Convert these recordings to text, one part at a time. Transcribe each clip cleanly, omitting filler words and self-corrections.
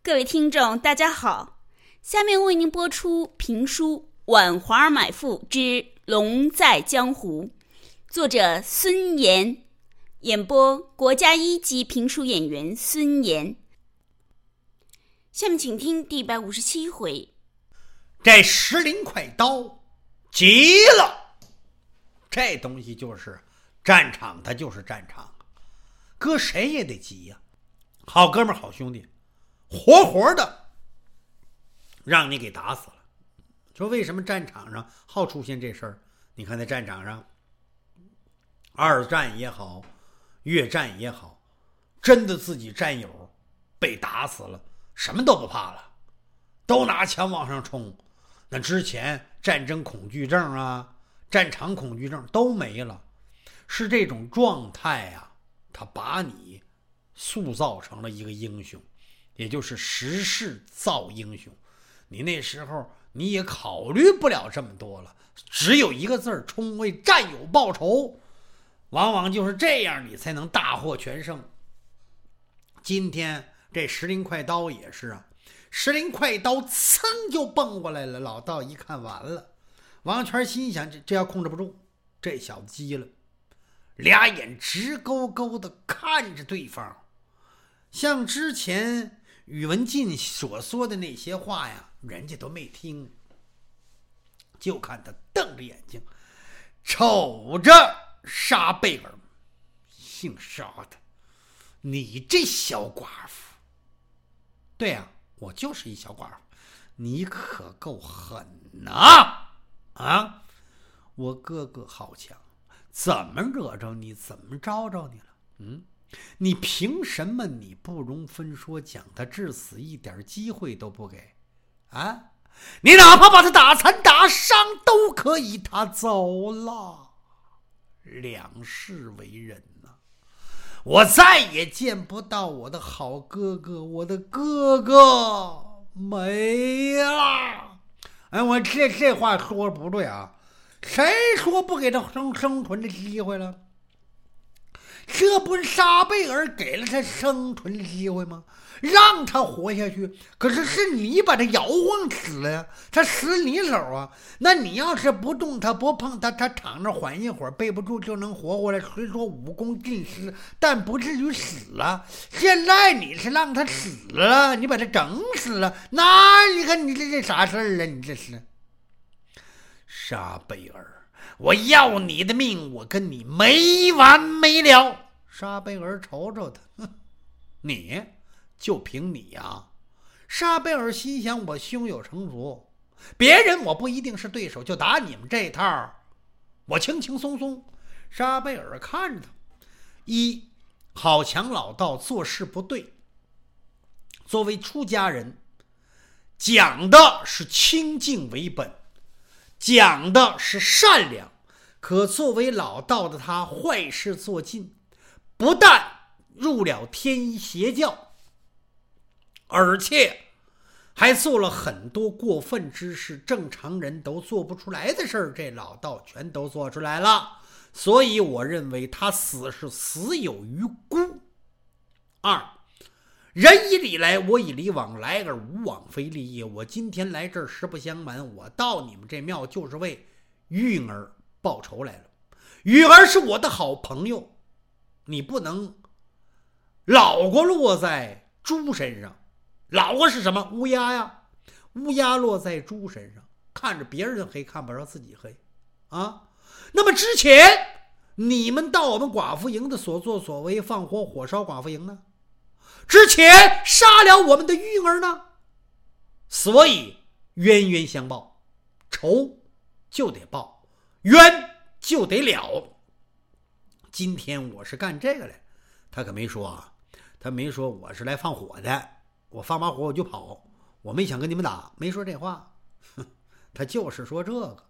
各位听众大家好，下面为您播出评书《挽华儿买妇之龙在江湖》，作者孙岩，演播国家一级评书演员孙岩。下面请听第157回。 这10灵快刀急了，这东西就是战场，它就是战场，搁谁也得急呀。好哥们儿好兄弟，活活的让你给打死了。说为什么战场上好出现这事儿？你看在战场上，二战也好，越战也好，真的自己战友被打死了，什么都不怕了，都拿枪往上冲。那之前战争恐惧症啊，战场恐惧症都没了，是这种状态啊，它把你塑造成了一个英雄，也就是时势造英雄。你那时候你也考虑不了这么多了，只有一个字儿：冲，为战友报仇。往往就是这样，你才能大获全胜。今天这10灵快刀也是啊，10灵快刀噌就蹦过来了。老道一看完了，王权心想这要控制不住，这小子急了，俩眼直勾勾的看着对方。像之前宇文进所说的那些话呀，人家都没听，就看他瞪着眼睛瞅着沙贝尔，姓沙的，你这小寡妇。对呀，我就是一小寡妇，你可够狠啊！我哥哥好强，怎么惹着你，怎么招着你了？你凭什么你不容分说，将他致死一点机会都不给啊？你哪怕把他打残打伤都可以，他走了，两世为人呐，我再也见不到我的好哥哥，我的哥哥没了。我这话说不对啊，谁说不给他生存的机会了？这不是沙贝尔给了他生存的机会吗？让他活下去，可是你把他摇晃死了呀，他死你手啊。那你要是不动他不碰他，他躺着缓一会儿，背不住就能活过来。虽说武功尽失，但不至于死了。现在你是让他死了，你把他整死了，那你看你这啥事儿啊？你这是沙贝尔，我要你的命，我跟你没完没了。沙贝尔瞅瞅他，你就凭你呀？沙贝尔心想，我胸有成竹，别人我不一定是对手，就打你们这套我轻轻松松。沙贝尔看着他，一好强老道做事不对，作为出家人讲的是清净为本，讲的是善良，可作为老道的他坏事做尽，不但入了天一邪教，而且还做了很多过分之事，正常人都做不出来的事儿，这老道全都做出来了。所以我认为他死是死有余辜。二，人以礼来，我以礼往来，而无往非礼也。我今天来这儿实不相瞒，我到你们这庙就是为玉儿报仇来了。玉儿是我的好朋友，你不能老过落在猪身上。老过是什么？乌鸦呀，乌鸦落在猪身上，看着别人黑，看不着自己黑啊。那么之前你们到我们寡妇营的所作所为，放火火烧寡妇营呢？之前杀了我们的玉儿呢？所以冤冤相报，仇就得报，冤就得了。今天我是干这个来，他可没说啊，他没说我是来放火的，我放把火我就跑，我没想跟你们打，没说这话。他就是说这个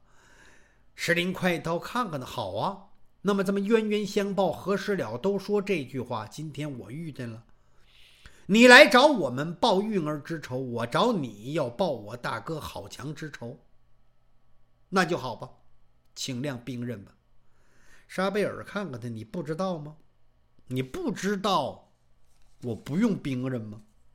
10灵快刀看看的好啊。那么这么冤冤相报何时了，都说这句话。今天我遇见了，你来找我们报玉儿之仇，我找你要报我大哥好强之仇，那就好吧，请亮兵刃吧。沙贝尔看看他，你不知道吗？你不知道我不用兵刃吗？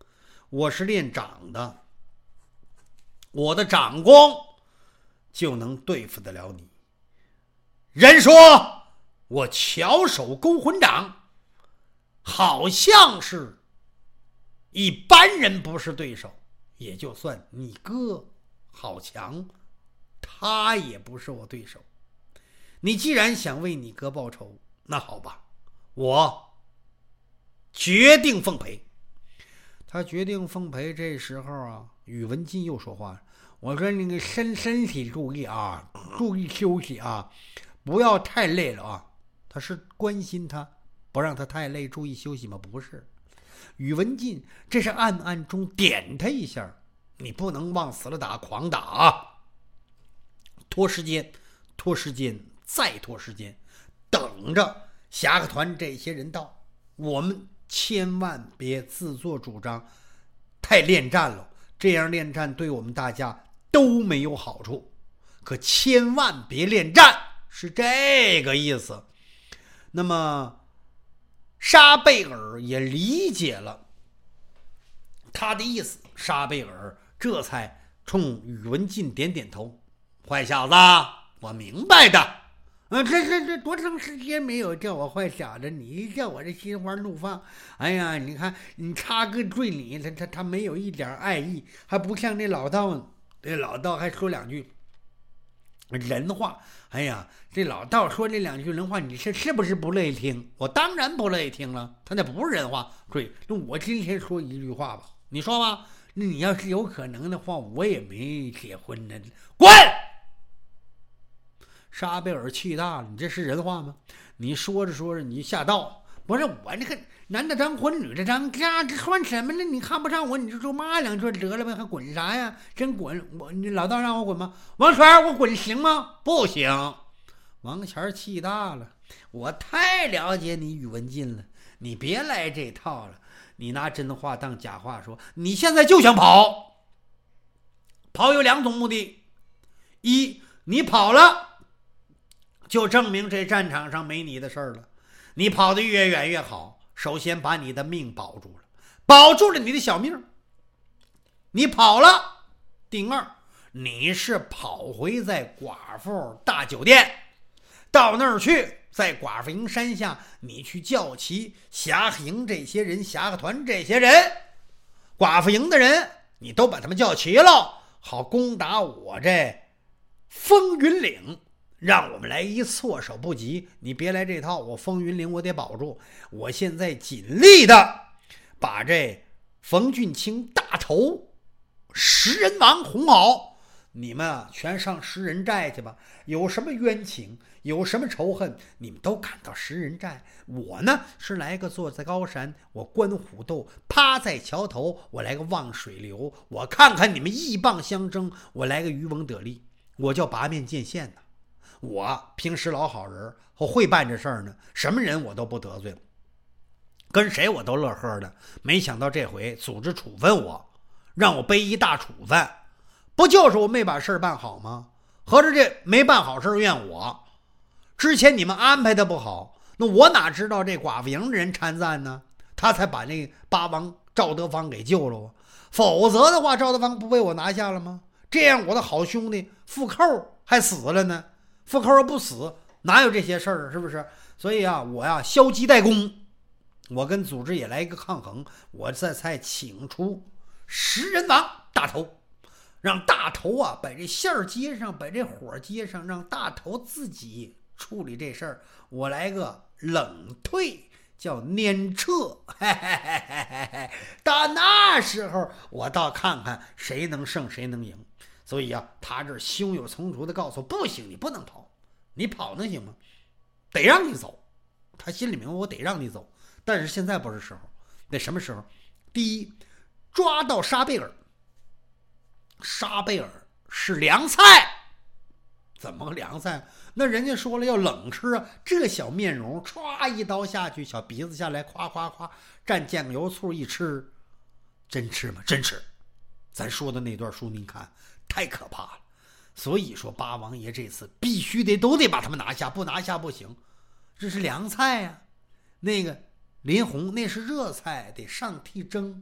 我是练掌的，我的掌功就能对付得了你。人说我巧手勾魂掌，好像是一般人不是对手，也就算你哥好强，他也不是我对手。你既然想为你哥报仇，那好吧，我决定奉陪。他决定奉陪，这时候啊，宇文敬又说话了：“我说那个身体注意啊，注意休息啊，不要太累了啊。”他是关心他，不让他太累，注意休息吗？不是。宇文敬这是暗暗中点他一下，你不能往死了打，狂打啊！拖时间，再拖时间，等着侠客团这些人到，我们千万别自作主张太恋战了，这样恋战对我们大家都没有好处，可千万别恋战，是这个意思。那么沙贝尔也理解了他的意思，沙贝尔这才冲宇文敬点点头：“坏小子，我明白的。这多长时间没有叫我坏小子，你一叫我这心花怒放。哎呀，你看你插个嘴里，他没有一点爱意，还不像那老道，这老道还说两句人话。哎呀，这老道说这两句人话，你是不是不乐意听？我当然不乐意听了，他那不是人话。对，那我今天说一句话吧，你说吧，那你要是有可能的话，我也没结婚呢。滚！”沙贝尔气大了：“你这是人话吗？你说着说着你吓到，不是我这个男的当婚女的当嫁，这算什么呢？你看不上我你就说骂两句得了呗，还滚啥呀？真滚！你老道让我滚吗？王全，我滚行吗？不行！”王全气大了：“我太了解你宇文敬了，你别来这套了。你拿真话当假话说，你现在就想跑。跑有两种目的：一，你跑了就证明这战场上没你的事儿了，你跑得越远越好，首先把你的命保住了，保住了你的小命。你跑了，第二，你是跑回在寡妇大酒店，到那儿去，在寡妇营山下，你去叫齐侠客营这些人，侠客团这些人，寡妇营的人，你都把他们叫齐了，好攻打我这风云岭。让我们来一措手不及，你别来这套，我风云岭我得保住。我现在尽力的把这冯俊卿大头食人王哄好，你们全上食人寨去吧。有什么冤情，有什么仇恨，你们都赶到食人寨。我呢是来个坐在高山，我观虎斗；趴在桥头，我来个望水流。我看看你们鹬蚌相争，我来个渔翁得利。我叫拔面剑线的。我平时老好人，我会办这事儿呢，什么人我都不得罪，跟谁我都乐呵的。没想到这回组织处分我，让我背一大处分，不就是我没把事儿办好吗？合着这没办好事怨我。之前你们安排的不好，那我哪知道这寡妇营的人参赞呢？他才把那八王赵德芳给救了我，否则的话赵德芳不被我拿下了吗？这样我的好兄弟傅扣还死了呢。傅扣不死，哪有这些事儿？是不是？所以啊，我呀消极怠工，我跟组织也来一个抗衡，我这才请出食人王大头，让大头啊把这线儿接上，把这火接上，让大头自己处理这事儿，我来个冷退，叫撵撤。到那时候我倒看看谁能胜谁能赢。所以啊，他这胸有成竹的告诉我，不行，你不能跑，你跑能行吗？得让你走。他心里明白，我得让你走，但是现在不是时候。那什么时候？第一，抓到沙贝尔。沙贝尔是凉菜，怎么个凉菜？那人家说了要冷吃啊，这小面容，歘一刀下去，小鼻子下来，夸夸夸，蘸酱油醋一吃，真吃吗？真吃。咱说的那段书您看。太可怕了，所以说八王爷这次必须都得把他们拿下，不拿下不行。这是凉菜呀，那个林红那是热菜，得上屉蒸。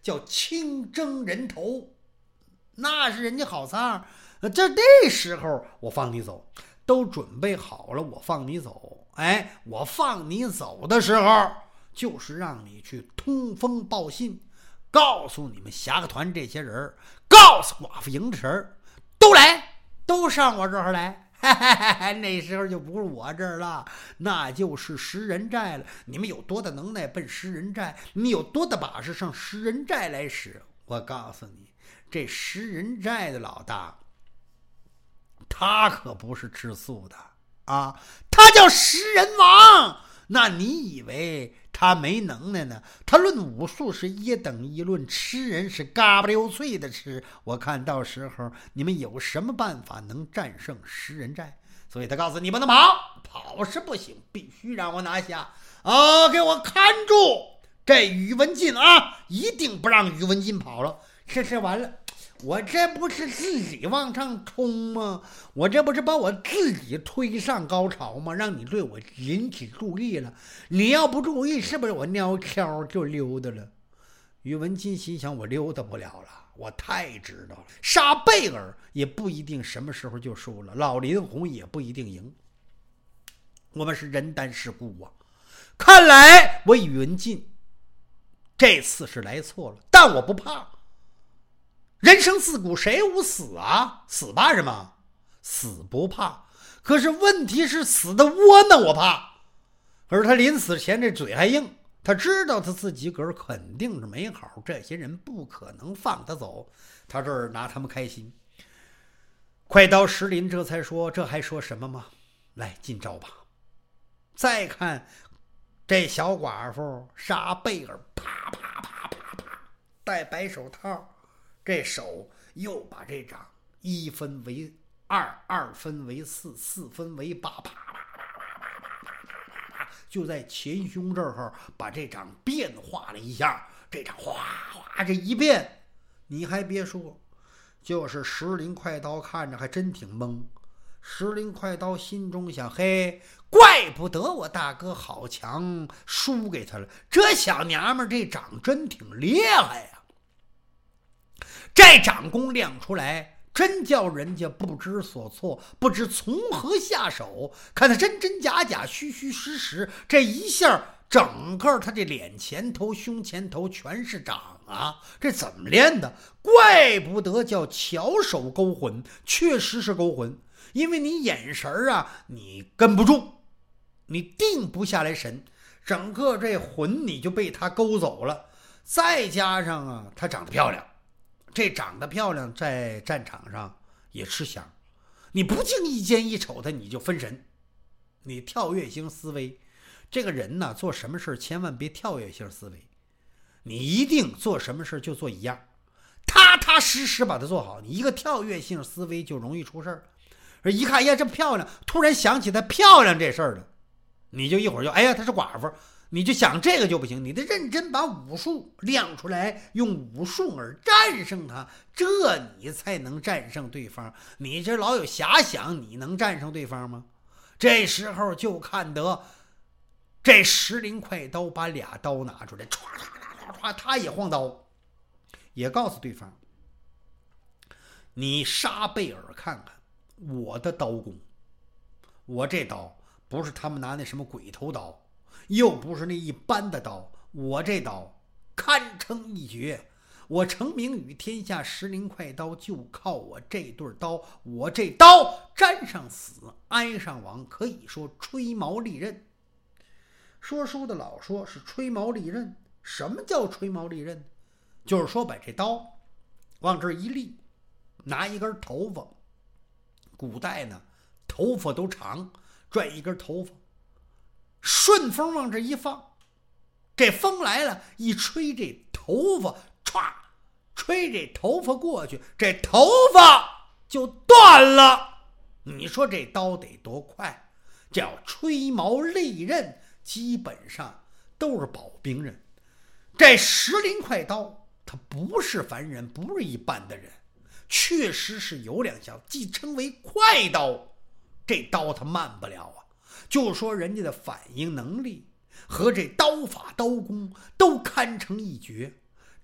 叫清蒸人头，那是人家好菜。这时候我放你走，都准备好了，我放你走。我放你走的时候，就是让你去通风报信，告诉你们侠客团这些人，告诉寡妇迎晨，都来，都上我这儿来。那时候就不是我这儿了，那就是石人寨了。你们有多大能耐奔石人寨，你有多大把式上石人寨来使。我告诉你，这石人寨的老大，他可不是吃素的啊，他叫石人王。那你以为他没能耐呢？他论武术是一等一，论吃人是嘎巴溜脆的吃。我看到时候你们有什么办法能战胜石人寨？所以他告诉你不能跑，跑是不行，必须让我拿下给我看住这宇文进啊，一定不让宇文进跑了。是完了，我这不是自己往上冲吗？我这不是把我自己推上高潮吗？让你对我引起注意了，你要不注意，是不是我尿悄就溜达了？宇文金心想，我溜达不了了，我太知道了。杀贝尔也不一定什么时候就输了，老林红也不一定赢。我们是人单势孤啊！看来我宇文进这次是来错了，但我不怕。人生自古谁无死啊？死怕什么？死不怕。可是问题是死的窝囊我怕。而他临死前这嘴还硬，他知道他自己个儿肯定是没好，这些人不可能放他走，他这儿拿他们开心。快刀石林这才说，这还说什么吗？来，进招吧。再看这小寡妇杀贝尔，啪啪啪啪啪，戴白手套，这手又把这掌一分为二，二分为四，四分为八，啪啪啪啪啪啪啪，就在前胸这儿把这掌变化了一下，这掌哗哗这一变，你还别说，就是石林快刀看着还真挺懵。石林快刀心中想，嘿，怪不得我大哥好强输给他了，这小娘们这掌真挺厉害呀。这掌功亮出来，真叫人家不知所措，不知从何下手。看他真真假假，虚虚实实，这一下整个他这脸前头胸前头全是掌啊，这怎么练的？怪不得叫巧手勾魂，确实是勾魂。因为你眼神啊你跟不住，你定不下来神，整个这魂你就被他勾走了。再加上啊他长得漂亮，这长得漂亮在战场上也吃香，你不经意间一瞅他你就分神。你跳跃型思维，这个人呢做什么事千万别跳跃型思维，你一定做什么事就做一样，踏踏实实把它做好。你一个跳跃性思维就容易出事儿。而一看呀这漂亮，突然想起她漂亮这事儿了，你就一会儿就哎呀她是寡妇，你就想这个就不行，你得认真把武术亮出来，用武术而战胜他，这你才能战胜对方。你这老有遐想，你能战胜对方吗？这时候就看得这石林快刀把俩刀拿出来，唰唰唰唰，他也晃刀，也告诉对方，你杀贝尔看看我的刀工，我这刀不是他们拿那什么鬼头刀，又不是那一般的刀，我这刀堪称一绝。我成名于天下，石林快刀就靠我这对刀，我这刀沾上死挨上亡，可以说吹毛利刃。说书的老说是吹毛利刃，什么叫吹毛利刃？就是说把这刀往这一立，拿一根头发，古代呢头发都长，拽一根头发，顺风往这一放，这风来了一吹，这头发歘，吹这头发过去，这头发就断了。你说这刀得多快？叫吹毛利刃，基本上都是保兵刃。这石林快刀他不是凡人，不是一般的人，确实是有两下，既称为快刀，这刀他慢不了啊。就说人家的反应能力和这刀法刀工都堪称一绝。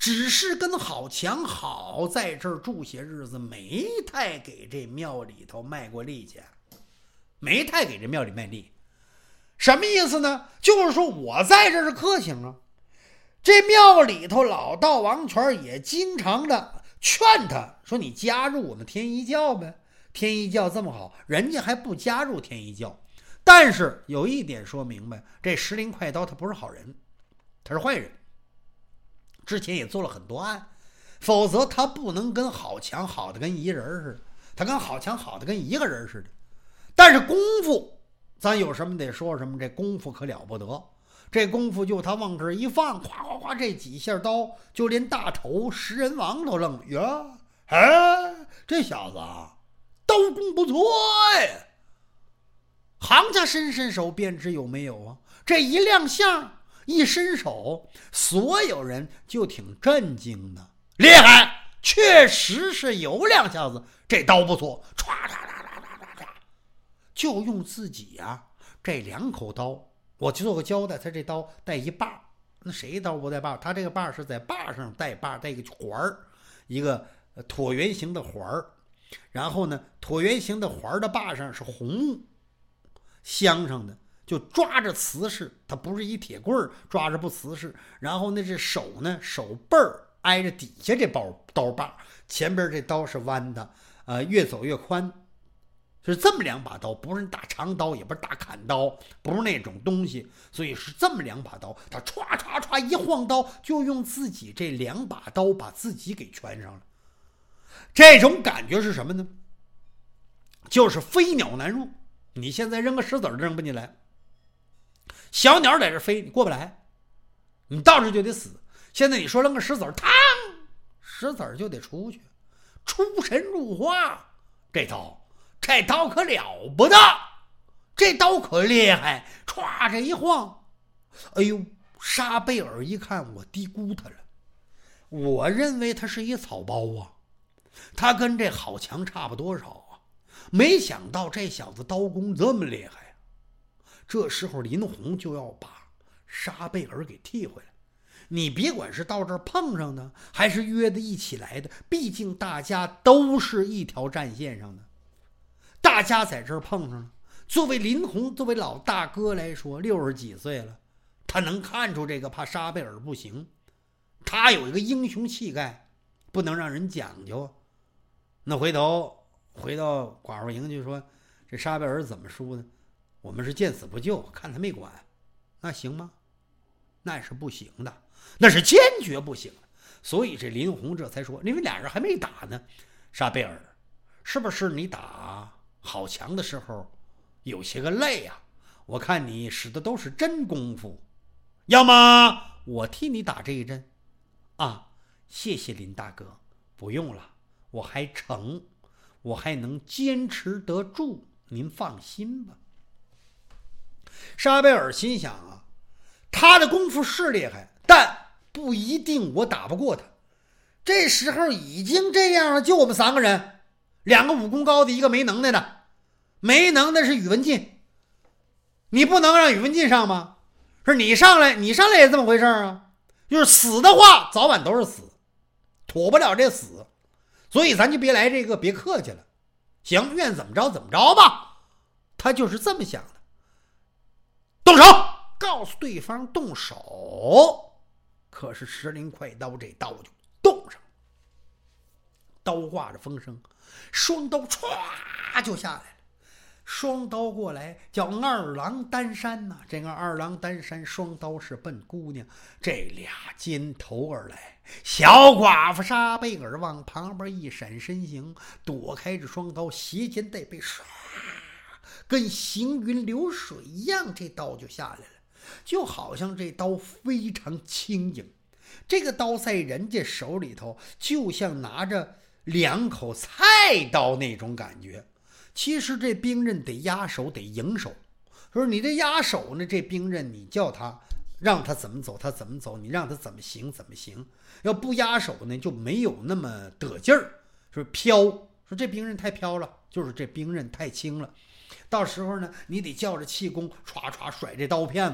只是跟郝强好在这儿住些日子，没太给这庙里头卖过力气，没太给这庙里卖力。什么意思呢？就是说我在这是客情啊。这庙里头老道王权也经常的劝他说：“你加入我们天一教呗，天一教这么好，人家还不加入天一教。”但是有一点说明白，这石林快刀他不是好人，他是坏人。之前也做了很多案，否则他不能跟郝强好的跟一人似的，他跟郝强好的跟一个人似的。但是功夫咱有什么得说什么，这功夫可了不得。这功夫就他往这一放，哗哗哗，这几下刀就连大头食人王都愣了呀！哎，这小子啊，刀工不错呀！行家伸手便知有没有啊？这一亮相，一伸手，所有人就挺震惊的。厉害，确实是有两下子，这刀不错，唰唰唰唰唰唰，就用自己啊这两口刀。我就做个交代，他这刀带一把，那谁刀不带把？他这个把是在把上带把，带一个环儿，一个椭圆形的环儿。然后呢，椭圆形的环儿的把上是红木镶上的，就抓着瓷实，它不是一铁棍抓着不瓷实。然后那这手呢，手背儿挨着底下这刀把，前边这刀是弯的，越走越宽。是这么两把刀，不是大长刀，也不是大砍刀，不是那种东西，所以是这么两把刀。他歘歘歘一晃刀，就用自己这两把刀把自己给圈上了。这种感觉是什么呢？就是飞鸟难入。你现在扔个石子扔不进来，小鸟在这飞，你过不来，你到这就得死。现在你说扔个石子，嘡，石子就得出去，出神入化。这刀可了不得，这刀可厉害，歘这一晃，哎呦，沙贝尔一看我低估他了，我认为他是一草包啊，他跟这郝强差不多少啊，没想到这小子刀工这么厉害啊。这时候林红就要把沙贝尔给替回来，你别管是到这儿碰上的，还是约的一起来的，毕竟大家都是一条战线上的。大家在这儿碰上了，作为林红，作为老大哥来说，60几岁了，他能看出这个怕沙贝尔不行，他有一个英雄气概，不能让人讲究。那回到寡妇营就说，这沙贝尔怎么输呢？我们是见死不救，看他没管，那行吗？那是不行的，那是坚决不行的。所以这林红这才说，因为俩人还没打呢，沙贝尔，是不是你打郝强的时候有些个累啊？我看你使的都是真功夫，要么我替你打这一针啊？谢谢林大哥，不用了，我还成，我还能坚持得住，您放心吧。沙贝尔心想啊，他的功夫是厉害，但不一定我打不过他。这时候已经这样了，就我们3个人，2个武功高的，1个没能耐的。没能耐是宇文进，你不能让宇文进上吗？是你上来也这么回事啊？就是死的话，早晚都是死，躲不了这死，所以咱就别来这个，别客气了。行，愿怎么着怎么着吧。他就是这么想的。动手，告诉对方动手。可是石林快刀这刀就动上了，刀挂着风声，双刀歘就下来了。双刀过来叫二郎担山呐，这个二郎担山双刀是奔姑娘，这俩肩头而来。小寡妇沙贝尔往旁边一闪身形，躲开这双刀，斜肩带背，唰，跟行云流水一样，这刀就下来了，就好像这刀非常轻盈。这个刀在人家手里头，就像拿着2口菜刀那种感觉。其实这兵刃得压手，得迎手。说你这压手呢，这兵刃你叫他让他怎么走他怎么走，你让他怎么行怎么行。要不压手呢，就没有那么得劲儿，说飘。说这兵刃太飘了，就是这兵刃太轻了。到时候呢，你得叫着气功，歘歘甩这刀片子，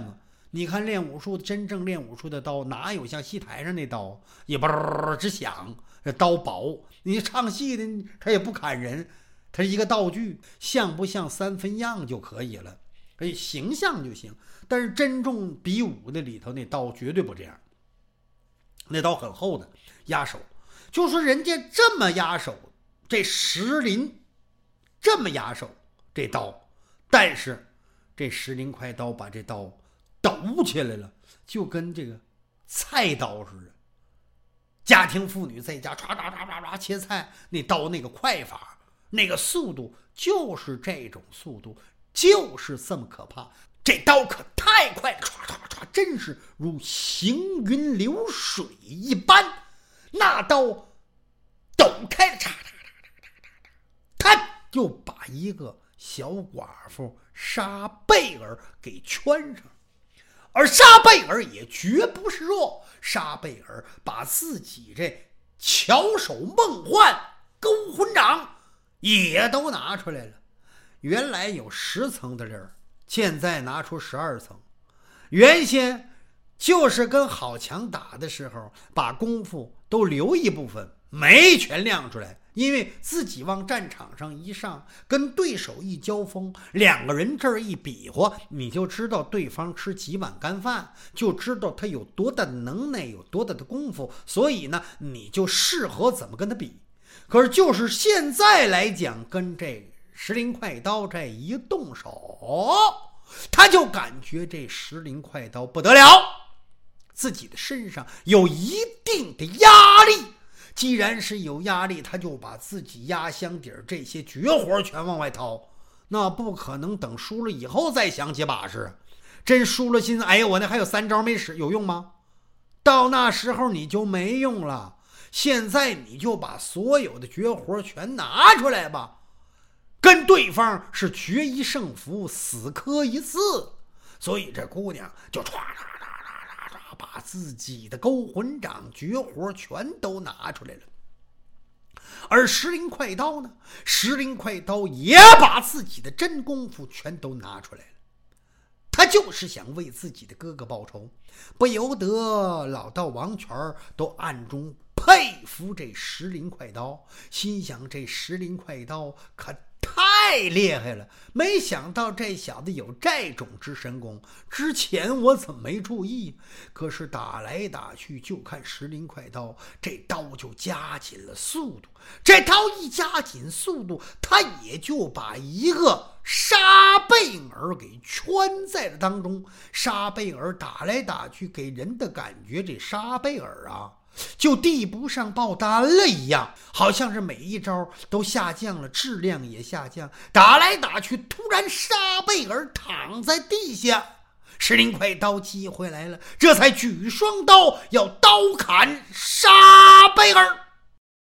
你看练武术，真正练武术的刀哪有像戏台上那刀也啵直响，这刀薄。你唱戏的他也不砍人，他是一个道具，像不像三分样就可以了，形象就行。但是真正比武的里头那刀绝对不这样，那刀很厚的压手。就说人家这么压手，这石林这么压手这刀，但是这石林快刀把这刀抖起来了，就跟这个菜刀似的。家庭妇女在家唰唰唰唰唰切菜，那刀那个快法，那个速度就是这种速度，就是这么可怕。这刀可太快了，唰唰唰，真是如行云流水一般。那刀抖开了，嚓嚓嚓嚓嚓嚓，他就把一个小寡妇沙贝尔给圈上。而沙贝尔也绝不是弱，沙贝尔把自己这巧手梦幻勾魂掌也都拿出来了。原来有10层的粒儿，现在拿出12层。原先就是跟郝强打的时候，把功夫都留一部分，没全亮出来。因为自己往战场上一上，跟对手一交锋，两个人这儿一比划，你就知道对方吃几碗干饭，就知道他有多大的能耐，有多大的功夫，所以呢，你就适合怎么跟他比。可是就是现在来讲，跟这石林快刀这一动手，他就感觉这石林快刀不得了，自己的身上有一定的压力。既然是有压力，他就把自己压箱底儿这些绝活全往外掏，那不可能等输了以后再想起把式。真输了心，哎呀，我那还有3招没使，有用吗？到那时候你就没用了。现在你就把所有的绝活全拿出来吧，跟对方是决一胜负，死磕一次。所以这姑娘就唰唰把自己的勾魂掌绝活全都拿出来了。而石林快刀呢，石林快刀也把自己的真功夫全都拿出来了。他就是想为自己的哥哥报仇，不由得老道王权都暗中佩服这石林快刀，心想这石林快刀可太厉害了，没想到这小子有这种之神功，之前我怎么没注意？可是打来打去，就看石林快刀，这刀就加紧了速度。这刀一加紧速度，他也就把一个沙贝尔给圈在了当中。沙贝尔打来打去，给人的感觉这沙贝尔啊，就递不上报单了一样，好像是每一招都下降了，质量也下降。打来打去，突然沙贝尔躺在地下，石林快刀机会来了，这才举双刀要刀砍沙贝尔。